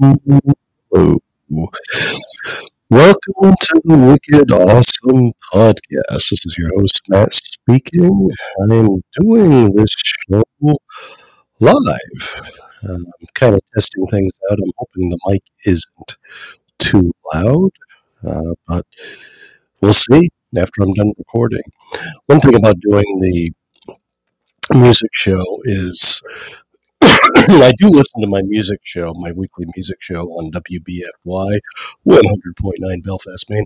Hello. Welcome to the Wicked Awesome Podcast. This is your host, Matt, speaking. I'm doing this show live. I'm kind of testing things out. I'm hoping the mic isn't too loud, but we'll see after I'm done recording. One thing about doing the music show is I do listen to my music show, my weekly music show on WBFY 100.9 Belfast, Maine.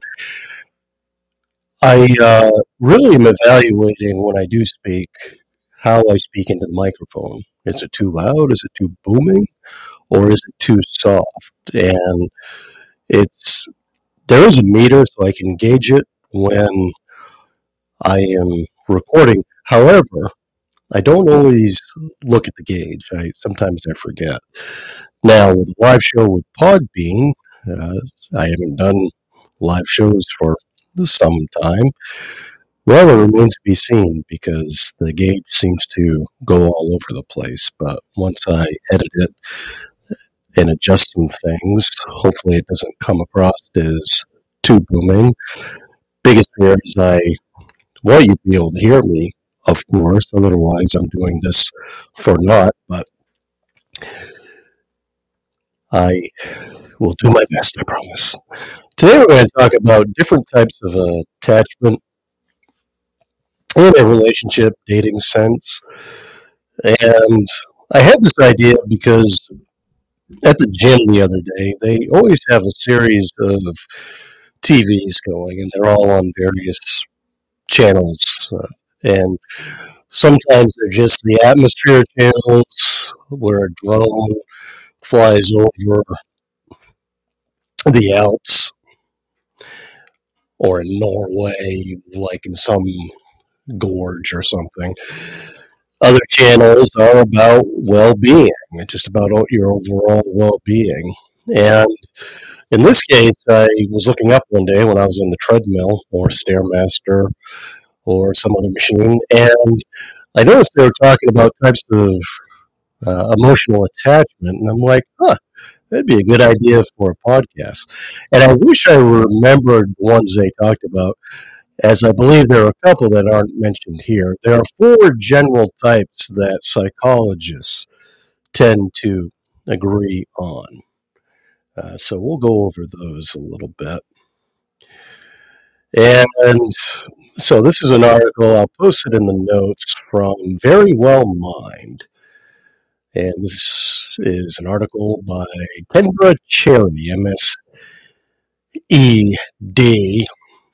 I really am evaluating when I do speak how I speak into the microphone. Is it too loud? Is it too booming? Or is it too soft? And it's there is a meter so I can gauge it when I am recording. However, I don't always look at the gauge. Sometimes I forget. Now with a live show with Podbean, uh, I haven't done live shows for some time. Well, it remains to be seen because the gauge seems to go all over the place. But once I edit it and adjust some things, hopefully it doesn't come across as too booming. Biggest fear is I want you to be able to hear me, of course. Otherwise, I'm doing this for naught. But I will do my best, I promise. Today, we're going to talk about different types of attachment in a relationship, dating sense. And I had this idea because at the gym the other day, they always have a series of TVs going, and they're all on various channels. And sometimes they're just the atmosphere channels where a drone flies over the Alps or in Norway, like in some gorge or something. Other channels are about well-being, just about your overall well-being. And in this case, I was looking up one day when I was on the treadmill or Stairmaster or some other machine, and I noticed they were talking about types of emotional attachment, and I'm like, that'd be a good idea for a podcast. And I wish I remembered the ones they talked about, as I believe there are a couple that aren't mentioned here. There are four general types that psychologists tend to agree on. So we'll go over those a little bit. And so this is an article, I'll post it in the notes, from Very Well Mind. And this is an article by Kendra Cherry, MSED.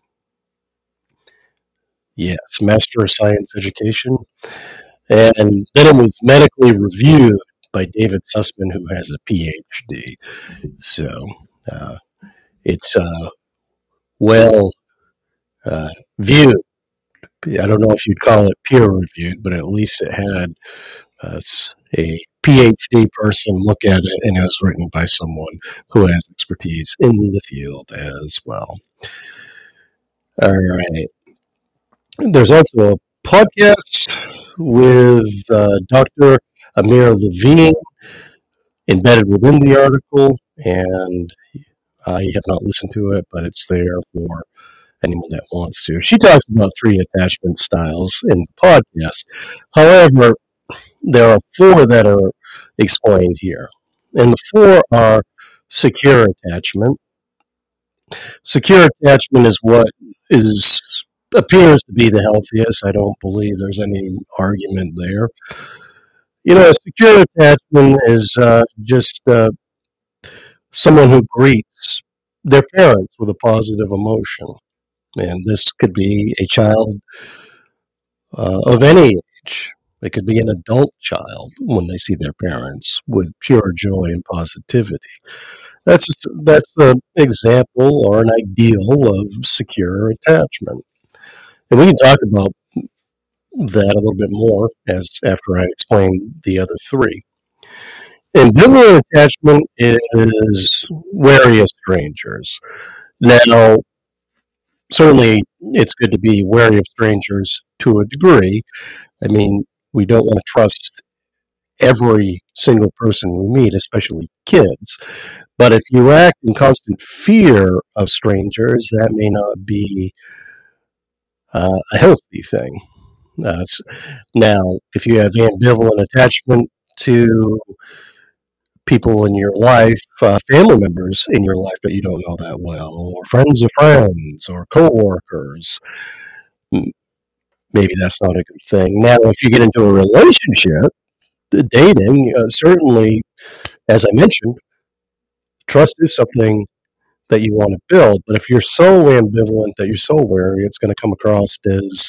Yes, Master of Science Education. And then it was medically reviewed by David Sussman, who has a PhD. So it's well viewed. I don't know if you'd call it peer reviewed, but at least it had a PhD person look at it, and it was written by someone who has expertise in the field as well. All right. There's also a podcast with Dr. Amir Levine embedded within the article, and I have not listened to it, but it's there for anyone that wants to. She talks about 3 attachment styles in the podcast. However, there are 4 that are explained here. And the 4 are secure attachment. Secure attachment is what appears to be the healthiest. I don't believe there's any argument there. A secure attachment is just someone who greets their parents with a positive emotion. And this could be a child of any age. It could be an adult child when they see their parents with pure joy and positivity. That's an example or an ideal of secure attachment. And we can talk about that a little bit more after I explain the other 3. Ambivalent attachment is wary of strangers. Now, certainly, it's good to be wary of strangers to a degree. I mean, we don't want to trust every single person we meet, especially kids. But if you act in constant fear of strangers, that may not be a healthy thing. Now, if you have ambivalent attachment to people in your life, family members in your life that you don't know that well, or friends of friends, or coworkers, maybe that's not a good thing. Now, if you get into a relationship, dating, certainly, as I mentioned, trust is something that you want to build. But if you're so ambivalent that you're so wary, it's going to come across as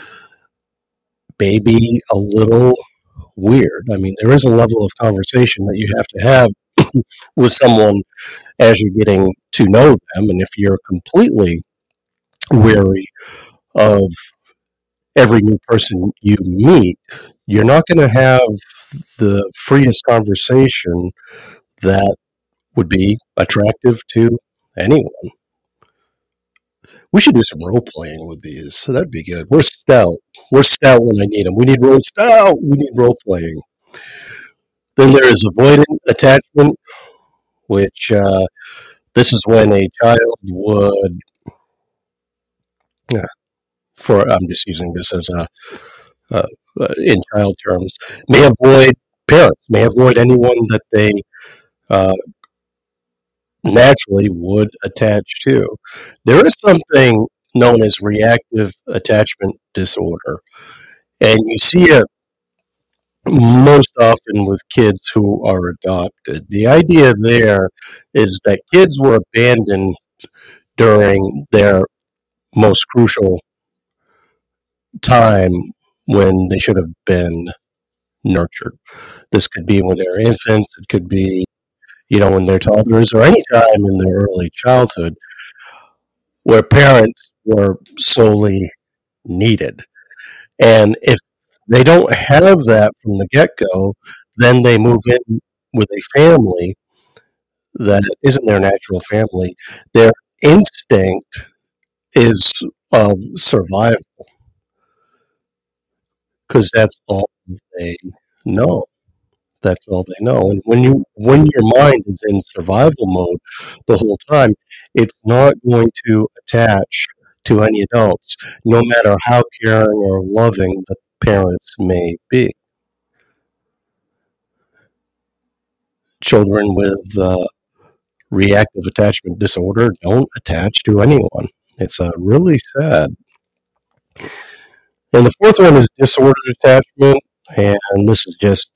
maybe a little weird. I mean, there is a level of conversation that you have to have with someone as you're getting to know them. And if you're completely wary of every new person you meet, you're not going to have the freest conversation that would be attractive to anyone. We should do some role playing with these. So that'd be good. We're stout. We're stout when I need them. We need role stout. We need role playing. Then there is avoidant attachment, which this is when a child would, uh, for I'm just using this as uh, in child terms, may avoid parents, may avoid anyone that they uh, naturally would attach to. There is something known as reactive attachment disorder, and you see it most often with kids who are adopted. The idea there is that kids were abandoned during their most crucial time when they should have been nurtured. This could be when they're infants, it could be, when they're toddlers, or any time in their early childhood where parents were solely needed. And if they don't have that from the get go, then they move in with a family that isn't their natural family. Their instinct is of survival because that's all they know. That's all they know. And when your mind is in survival mode the whole time, it's not going to attach to any adults, no matter how caring or loving the parents may be. Children with reactive attachment disorder don't attach to anyone. It's really sad. And the fourth one is disordered attachment, and this is just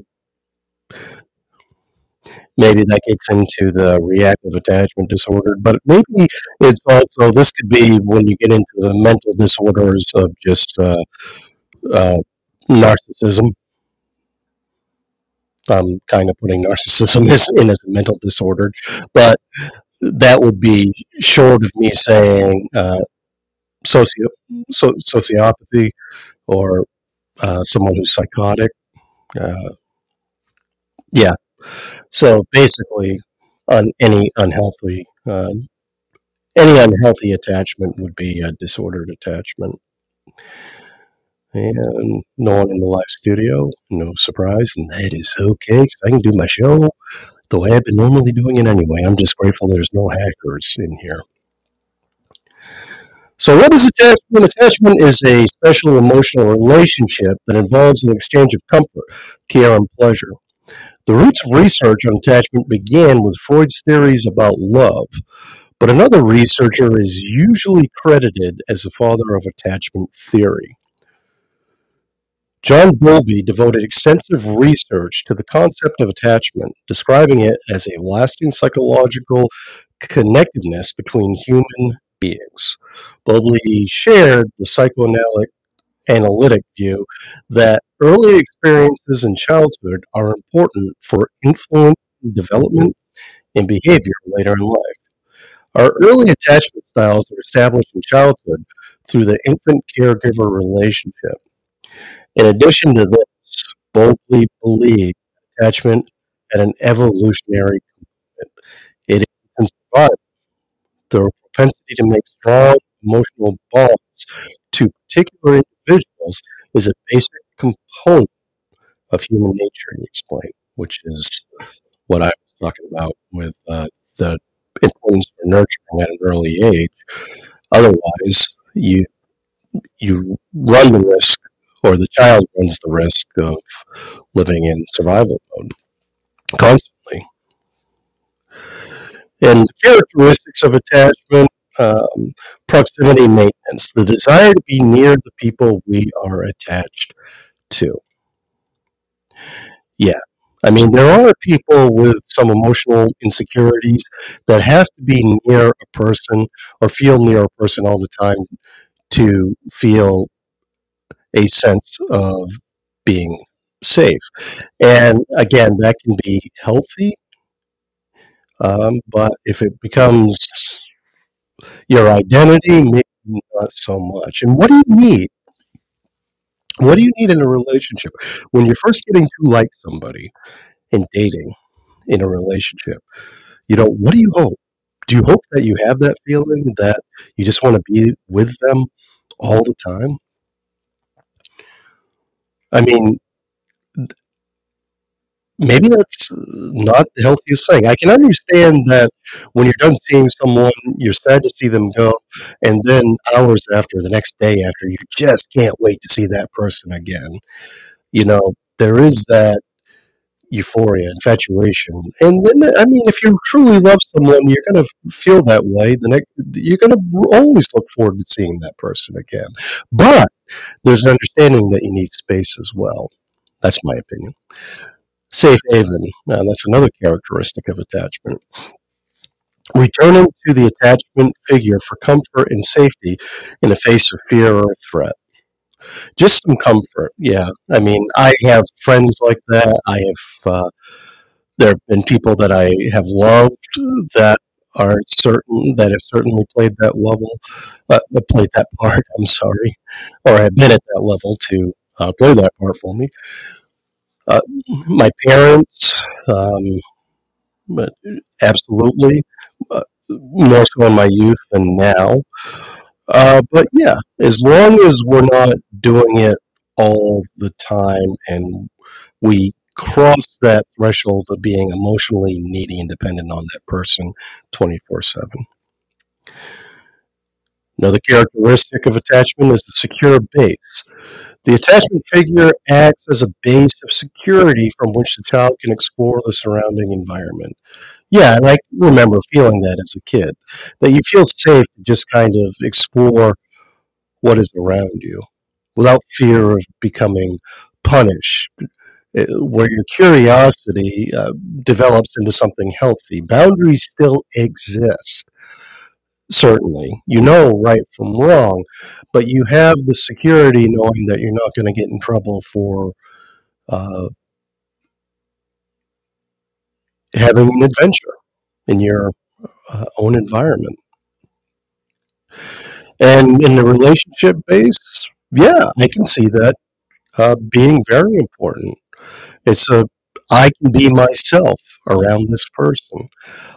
maybe that gets into the reactive attachment disorder, but maybe it's also this could be when you get into the mental disorders of just uh, narcissism. I'm kind of putting narcissism in as a mental disorder, but that would be short of me saying socio sociopathy or someone who's psychotic. Uh, yeah. So basically, on any unhealthy attachment would be a disordered attachment. And no one in the live studio, no surprise, and that is okay because I can do my show the way I've been normally doing it anyway. I'm just grateful there's no hackers in here. So, what is attachment? Attachment is a special emotional relationship that involves an exchange of comfort, care, and pleasure. The roots of research on attachment began with Freud's theories about love, but another researcher is usually credited as the father of attachment theory. John Bowlby devoted extensive research to the concept of attachment, describing it as a lasting psychological connectedness between human beings. Bowlby shared the psychoanalytic view that early experiences in childhood are important for influencing development and behavior later in life. Our early attachment styles are established in childhood through the infant caregiver relationship. In addition to this, Bowlby believed attachment had an evolutionary component. It is survival. The propensity to make strong emotional bonds to particular individuals is a basic component of human nature, you explain, which is what I was talking about with the importance for nurturing at an early age. Otherwise, you run the risk, or the child runs the risk of living in survival mode constantly. And the characteristics of attachment, um, proximity maintenance, the desire to be near the people we are attached to. Yeah. I mean, there are people with some emotional insecurities that have to be near a person or feel near a person all the time to feel a sense of being safe. And again, that can be healthy, but if it becomes your identity, maybe not so much. And what do you need? What do you need in a relationship when you're first getting to like somebody and dating in a relationship? What do you hope? Do you hope that you have that feeling that you just want to be with them all the time? I mean, maybe that's not the healthiest thing. I can understand that when you're done seeing someone, you're sad to see them go, and then hours after, the next day after, you just can't wait to see that person again. There is that euphoria, infatuation, and then I mean, if you truly love someone, you're gonna feel that way. You're gonna always look forward to seeing that person again. But there's an understanding that you need space as well. That's my opinion. Safe haven. That's another characteristic of attachment. Returning to the attachment figure for comfort and safety in the face of fear or threat. Just some comfort. Yeah. I mean, I have friends like that. There have been people that I have loved that are certain that have certainly played that level, played that part. I'm sorry, or have been at that level to play that part for me. Uh, my parents, but absolutely, more so in my youth than now. But yeah, as long as we're not doing it all the time and we cross that threshold of being emotionally needy and dependent on that person 24/7. Another characteristic of attachment is the secure base. The attachment figure acts as a base of security from which the child can explore the surrounding environment. Yeah, and I remember feeling that as a kid, that you feel safe to just kind of explore what is around you without fear of becoming punished, where your curiosity develops into something healthy. Boundaries still exist, certainly. You know right from wrong, but you have the security knowing that you're not going to get in trouble for uh, having an adventure in your own environment. And in the relationship base, yeah, I can see that being very important. It's a I can be myself around this person.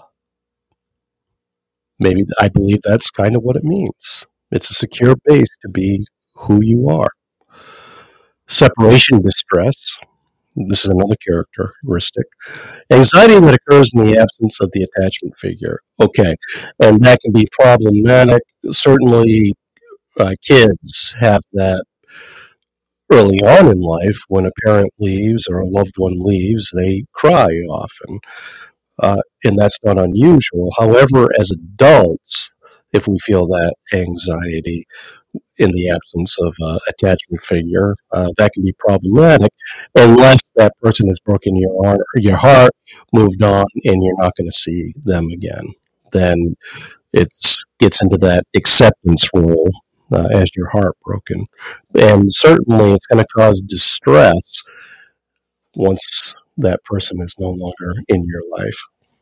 Maybe I believe that's kind of what it means. It's a secure base to be who you are. Separation distress. This is another characteristic. Anxiety that occurs in the absence of the attachment figure. Okay, and that can be problematic. Certainly, kids have that early on in life when a parent leaves or a loved one leaves, they cry often. And that's not unusual. However, as adults, if we feel that anxiety in the absence of attachment figure, that can be problematic unless that person has broken your heart, moved on, and you're not going to see them again. Then it gets into that acceptance role as your heart broken. And certainly it's going to cause distress once that person is no longer in your life.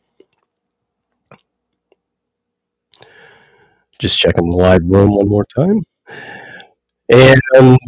Just checking the live room one more time. And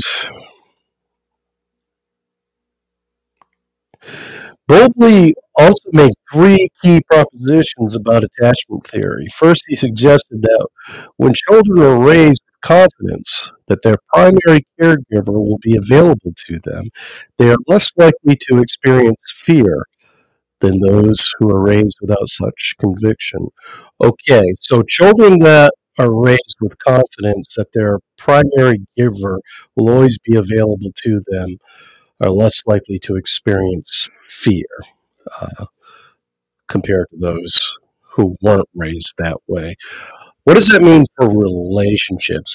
Bowlby also made three key propositions about attachment theory. First, he suggested that when children are raised with confidence that their primary caregiver will be available to them, they are less likely to experience fear than those who are raised without such conviction. Okay, so children that are raised with confidence that their primary giver will always be available to them are less likely to experience fear uh, compared to those who weren't raised that way. What does that mean for relationships?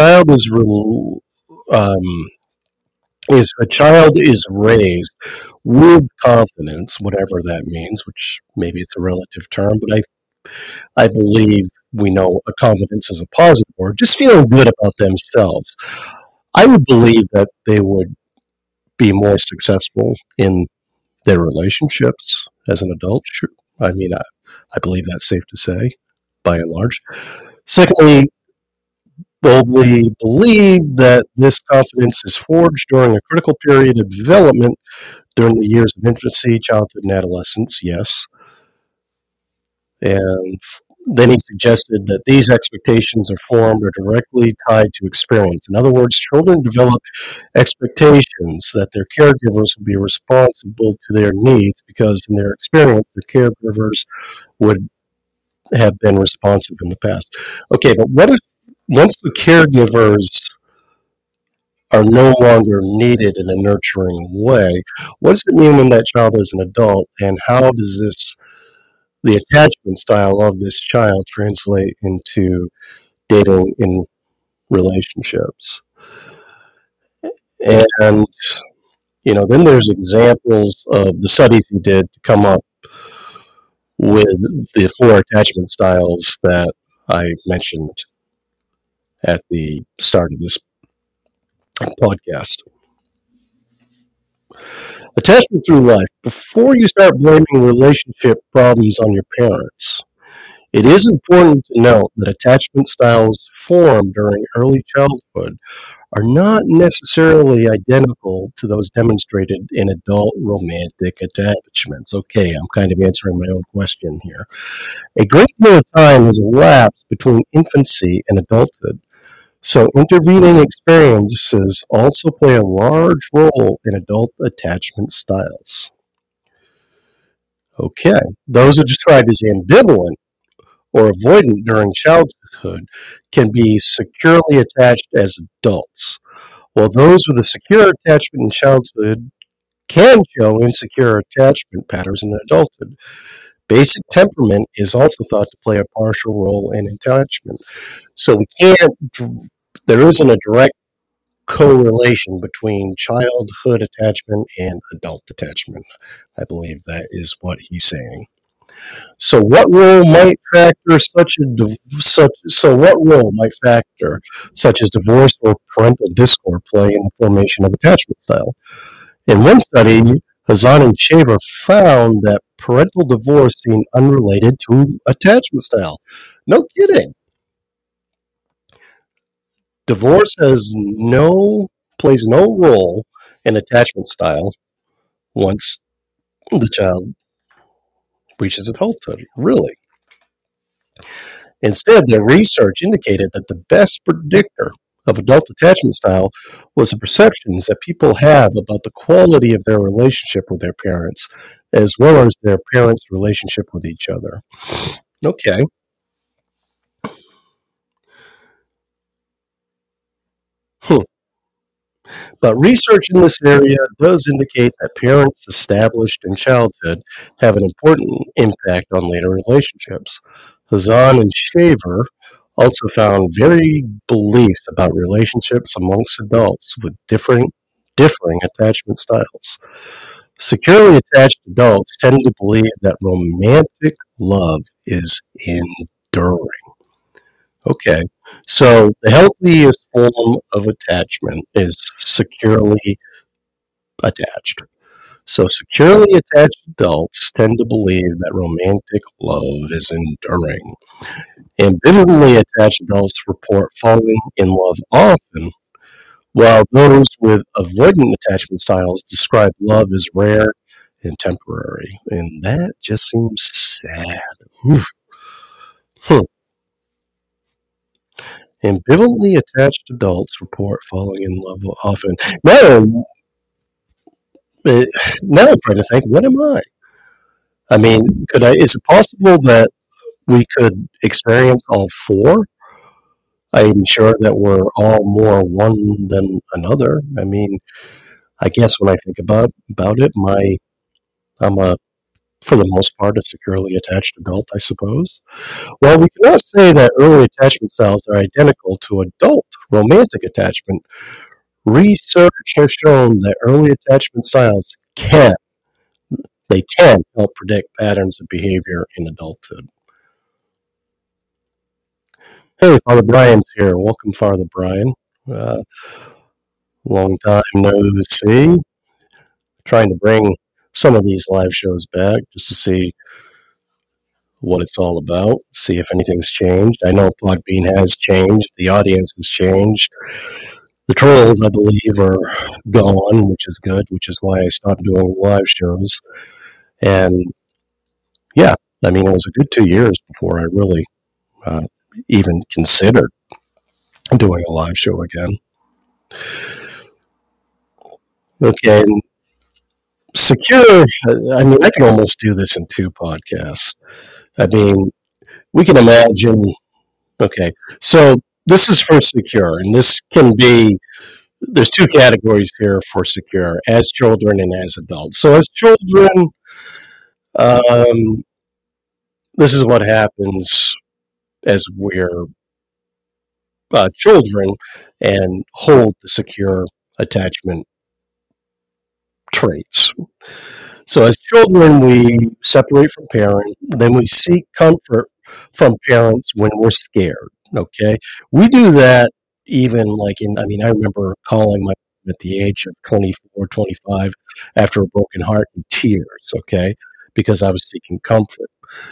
Um, if a child is raised with confidence, whatever that means, which maybe it's a relative term, but I believe we know a confidence is a positive word, just feeling good about themselves. I would believe that they would be more successful in their relationships as an adult. Sure. I mean, I believe that's safe to say, by and large. Secondly, boldly believe that this confidence is forged during a critical period of development during the years of infancy, childhood, and adolescence. Yes. And then he suggested that these expectations are formed or directly tied to experience. In other words, children develop expectations that their caregivers will be responsible to their needs because, in their experience, their caregivers would have been responsive in the past. Okay, but what if once the caregivers are no longer needed in a nurturing way, what does it mean when that child is an adult, and how does the attachment style of this child translate into dating in relationships? And then there's examples of the studies he did to come up with the four attachment styles that I mentioned at the start of this podcast. Attachment through life. Before you start blaming relationship problems on your parents, it is important to note that attachment styles formed during early childhood are not necessarily identical to those demonstrated in adult romantic attachments. Okay, I'm kind of answering my own question here. A great deal of time has elapsed between infancy and adulthood, so intervening experiences also play a large role in adult attachment styles. Okay, those are described as ambivalent or avoidant during childhood can be securely attached as adults, while those with a secure attachment in childhood can show insecure attachment patterns in adulthood. Basic temperament is also thought to play a partial role in attachment. So there isn't a direct correlation between childhood attachment and adult attachment. I believe that is what he's saying. So what role might factor such as divorce or parental discord play in the formation of attachment style? In one study, Hazan and Shaver found that parental divorce seemed unrelated to attachment style. No kidding. Divorce plays no role in attachment style once the child reaches adulthood. Really. Instead, their research indicated that the best predictor of adult attachment style was the perceptions that people have about the quality of their relationship with their parents, as well as their parents' relationship with each other. Okay. Hmm. But research in this area does indicate that parents established in childhood have an important impact on later relationships. Hazan and Shaver also found varied beliefs about relationships amongst adults with differing attachment styles. Securely attached adults tend to believe that romantic love is enduring. Okay, so the healthiest form of attachment is securely attached. So, securely attached adults tend to believe that romantic love is enduring. Ambivalently attached adults report falling in love often, while those with avoidant attachment styles describe love as rare and temporary. And that just seems sad. Hmm. Ambivalently attached adults report falling in love often. No, uh, now I'm trying to think, what am I? I mean, is it possible that we could experience all four? I'm sure that we're all more one than another. I mean, I guess when I think about it, I'm a for the most part a securely attached adult, I suppose. Well, we cannot say that early attachment styles are identical to adult romantic attachment. Research has shown that early attachment styles can help predict patterns of behavior in adulthood. Hey, Father Brian's here. Welcome, Father Brian. Uh, Long time no see. Trying to bring some of these live shows back just to see what it's all about, see if anything's changed. I know Podbean has changed, the audience has changed. The trolls, I believe, are gone, which is good, which is why I stopped doing live shows. And yeah, I mean, it was a good 2 years before I really uh, even considered doing a live show again. Okay, and secure, I mean, I can almost do this in two podcasts. I mean, we can imagine, okay, so this is for secure, and this can be, there's two categories here for secure, as children and as adults. So as children, um, this is what happens as we're children and hold the secure attachment traits. So as children, we separate from parents, then we seek comfort from parents when we're scared. Okay, we do that even like I mean, I remember calling my at the age of 24, 25 after a broken heart in tears. Okay, because I was seeking comfort.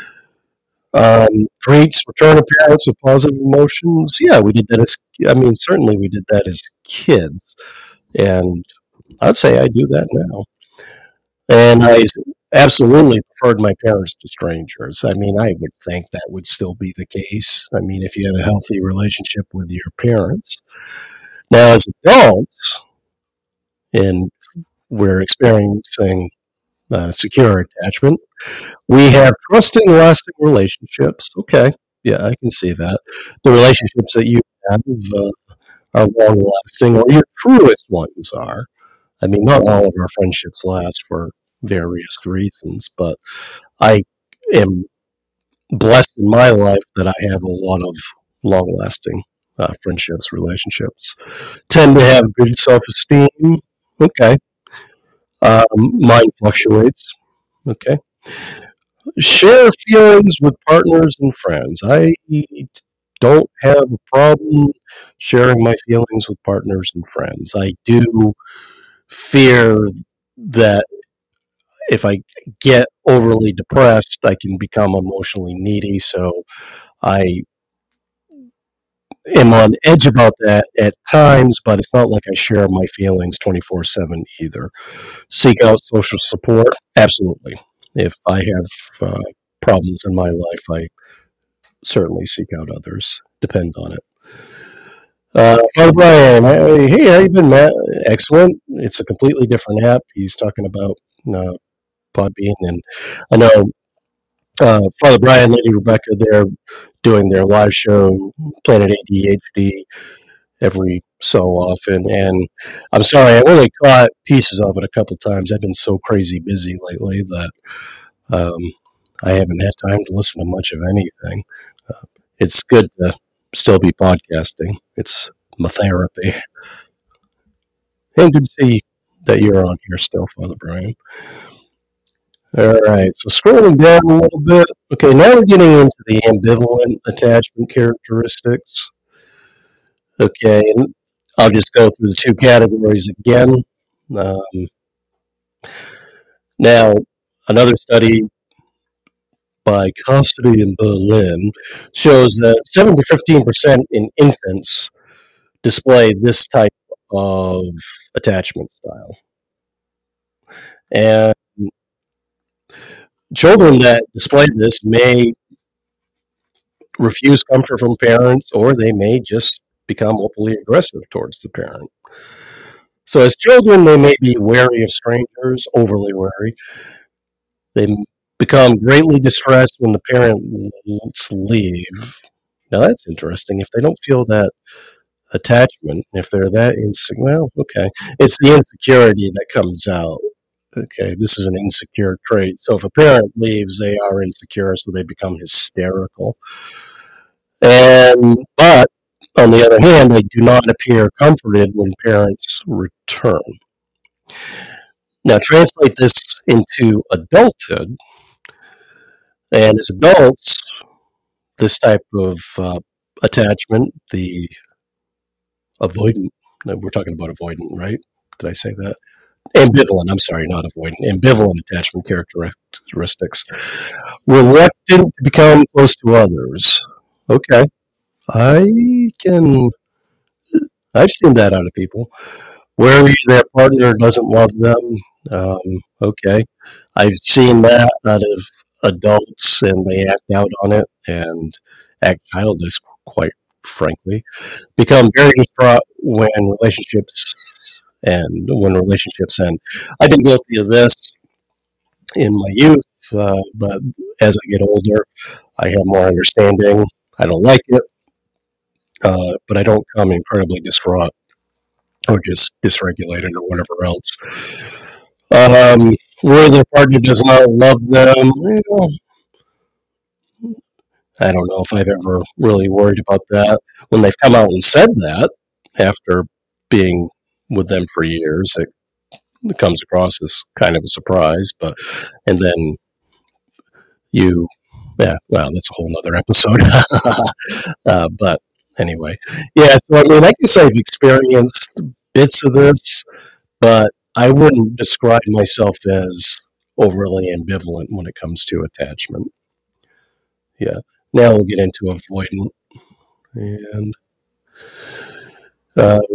Creates return appearance of positive emotions. Yeah, we did that as. I mean, certainly we did that as kids, and I'd say I do that now. And I absolutely preferred my parents to strangers. I mean, I would think that would still be the case. I mean, if you had a healthy relationship with your parents. Now, as adults, and we're experiencing secure attachment, we have trusting, lasting relationships. Okay, yeah, I can see that. The relationships that you have are long lasting, or your truest ones are. I mean, not all of our friendships last for various reasons, but I am blessed in my life that I have a lot of long lasting friendships, relationships. Tend to have good self esteem. Okay. Mine fluctuates. Okay. Share feelings with partners and friends. I don't have a problem sharing my feelings with partners and friends. I do fear that if I get overly depressed, I can become emotionally needy. So I am on edge about that at times, but it's not like I share my feelings 24/7 either. Seek out social support? Absolutely. If I have problems in my life, I certainly seek out others. Depend on it. Father Brian, hey, how you been, Matt? Excellent. It's a completely different app. He's talking about uh, Podbean, and I know Father Brian, Lady Rebecca, they're doing their live show, Planet ADHD, every so often. And I'm sorry, I only caught pieces of it a couple times. I've been so crazy busy lately that um, I haven't had time to listen to much of anything. It's good to still be podcasting. It's my therapy. And good to see that you're on here still, Father Brian. All right, so scrolling down a little bit. Okay, now we're getting into the ambivalent attachment characteristics. Okay, and I'll just go through the two categories again. Um, Now, another study by Custody in Berlin shows that 7 to 15% in infants display this type of attachment style. And children that display this may refuse comfort from parents, or they may just become openly aggressive towards the parent. So, as children, they may be wary of strangers, overly wary. They become greatly distressed when the parents leave. Now, that's interesting. If they don't feel that attachment, if they're that insecure, well, okay. It's the insecurity that comes out. Okay, this is an insecure trait. So if a parent leaves, they are insecure, so they become hysterical. But on the other hand, they do not appear comforted when parents return. Now translate this into adulthood, and as adults, this type of attachment, the avoidant, we're talking about avoidant, right? Did I say that? Ambivalent, I'm sorry, not avoidant. Ambivalent attachment characteristics. Reluctant to become close to others. Okay. I can, I've seen that out of people. Where their partner doesn't love them. Okay. I've seen that out of adults and they act out on it and act childish, quite frankly. Become very distraught when relationships end. I've been guilty of this in my youth, but as I get older, I have more understanding. I don't like it, but I don't come incredibly distraught or just dysregulated or whatever else. Where their partner does not love them, well, I don't know if I've ever really worried about that. When they've come out and said that after being with them for years, it comes across as kind of a surprise. But and then you, yeah, well, that's a whole nother episode. But anyway, yeah. So I mean, I guess I've experienced bits of this, but I wouldn't describe myself as overly ambivalent when it comes to attachment. Yeah. Now we'll get into avoidant. And uh,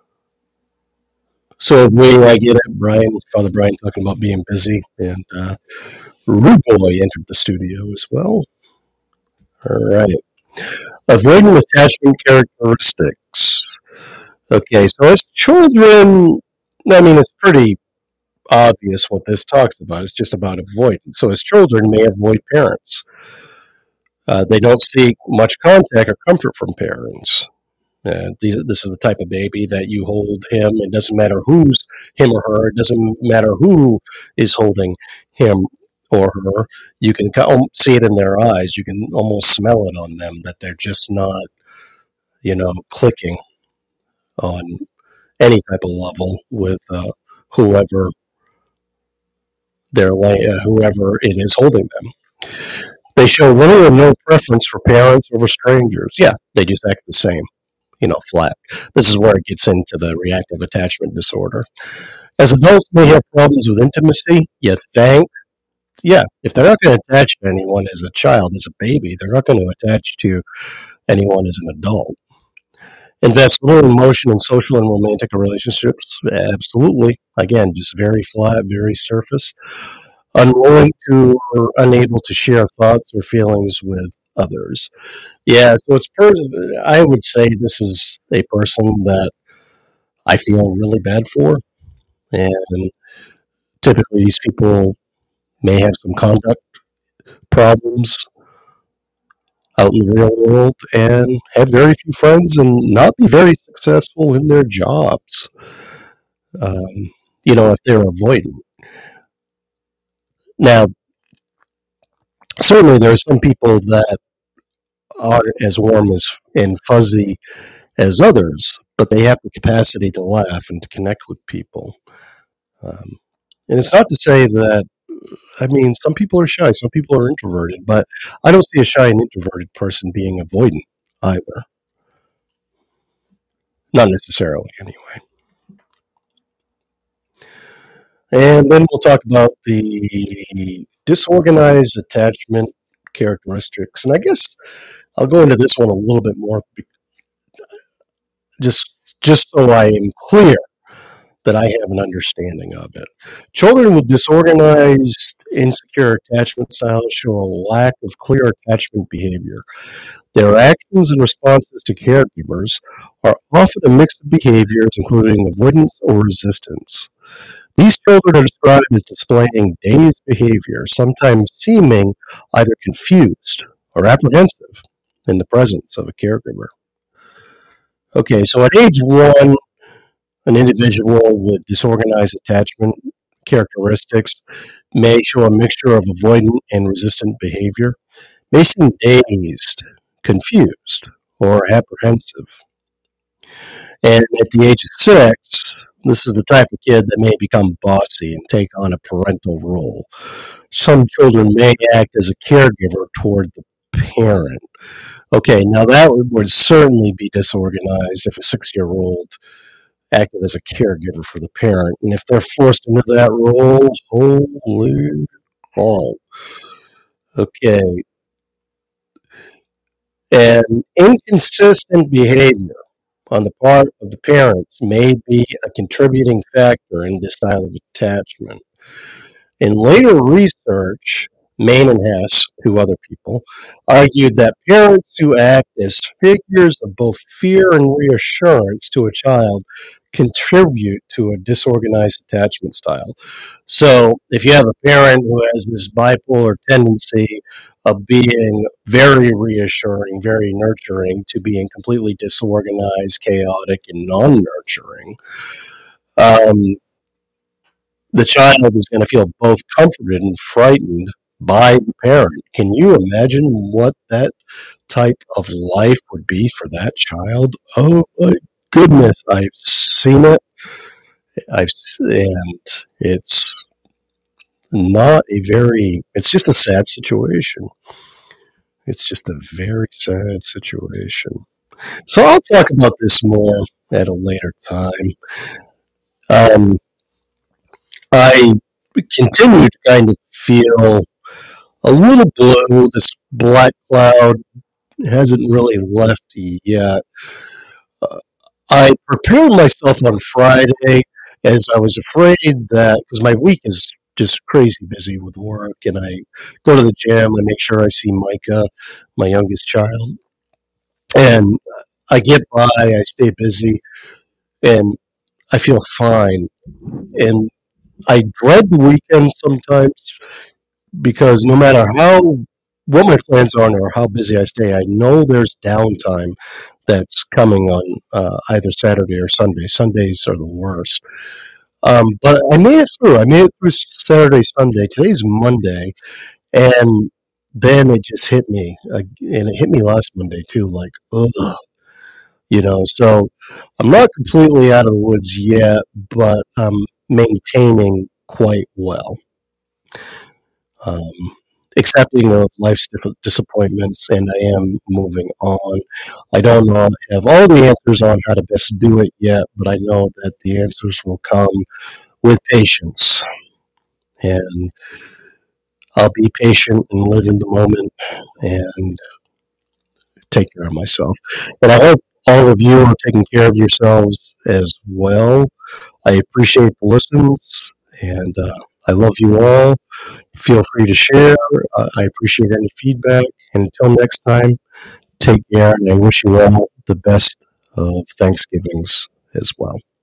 so we I get it, Brian, Father Brian talking about being busy, and Rude Boy entered the studio as well. All right. Avoidant attachment characteristics. Okay, so as children, I mean, it's pretty obvious what this talks about. It's just about avoidance. So as children may avoid parents. They don't seek much contact or comfort from parents. This is the type of baby that you hold him. It doesn't matter who's him or her. It doesn't matter who is holding him or her. You can see it in their eyes. You can almost smell it on them that they're just not, clicking on any type of level with whoever whoever it is holding them. They show little or no preference for parents over strangers. Yeah, they just act the same, flat. This is where it gets into the reactive attachment disorder. As adults may have problems with intimacy, if they're not going to attach to anyone as a child, as a baby, they're not going to attach to anyone as an adult. Invest little emotion in social and romantic relationships? Absolutely. Again, just very flat, very surface. Unwilling to or unable to share thoughts or feelings with others. Yeah, so I would say this is a person that I feel really bad for, and typically these people may have some conduct problems out in the real world and have very few friends and not be very successful in their jobs. If they're avoidant. Now, certainly there are some people that aren't as warm and fuzzy as others, but they have the capacity to laugh and to connect with people. Um, and it's not to say that, I mean, some people are shy, some people are introverted, but I don't see a shy and introverted person being avoidant either. Not necessarily, anyway. And then we'll talk about the disorganized attachment characteristics. And I guess I'll go into this one a little bit more, just just so I am clear that I have an understanding of it. Children with disorganized, insecure insecure attachment styles show a lack of clear attachment behavior. Their actions and responses to caregivers are often a mix of behaviors, including avoidance or resistance. These children are described as displaying dazed behavior, sometimes seeming either confused or apprehensive in the presence of a caregiver. Okay, so at age 1, an individual with disorganized attachment characteristics may show a mixture of avoidant and resistant behavior, may seem dazed, confused, or apprehensive. And at the age of 6, this is the type of kid that may become bossy and take on a parental role. Some children may act as a caregiver toward the parent. Okay, now that would certainly be disorganized if a 6-year-old acted as a caregiver for the parent. And if they're forced into that role, holy cow. Okay. And inconsistent behavior on the part of the parents may be a contributing factor in this style of attachment. In later research, Main and Hess, two other people, argued that parents who act as figures of both fear and reassurance to a child contribute to a disorganized attachment style. So, if you have a parent who has this bipolar tendency of being very reassuring, very nurturing, to being completely disorganized, chaotic, and non nurturing, um, the child is going to feel both comforted and frightened by the parent. Can you imagine what that type of life would be for that child? Oh my goodness, I've seen it. And it's not a very, it's just a sad situation. It's just a very sad situation. So I'll talk about this more at a later time. Um, I continue to kind of feel a little blue. This black cloud hasn't really left yet. Uh, I prepared myself on Friday as I was afraid that, because my week is just crazy busy with work, and I go to the gym, I make sure I see Micah, my youngest child, and I get by, I stay busy, and I feel fine. And I dread the weekend sometimes because no matter how what my plans are or how busy I stay, I know there's downtime that's coming on either Saturday or Sunday. Sundays are the worst. But I made it through. I made it through Saturday, Sunday. Today's Monday, and then it just hit me, and it hit me last Monday too. Like, ugh, So I'm not completely out of the woods yet, but I'm maintaining quite well. Um, Accepting of life's different disappointments, and I am moving on. I don't know I have all the answers on how to best do it yet, but I know that the answers will come with patience, and I'll be patient and live in the moment and take care of myself. And I hope all of you are taking care of yourselves as well. I appreciate the listens, and I love you all. Feel free to share. I appreciate any feedback. And until next time, take care, and I wish you all the best of Thanksgivings as well.